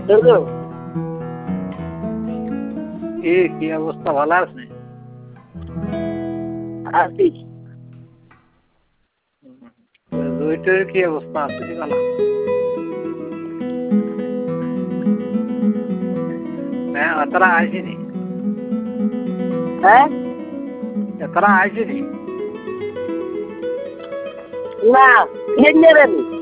কি অবস্থা, ভালো আছে? আছি। জয়িতের কি অবস্থা আছে? ভালো তারা আইসিনি? হ্যাঁ তারা আইসিনি? না, কেন নেবেন?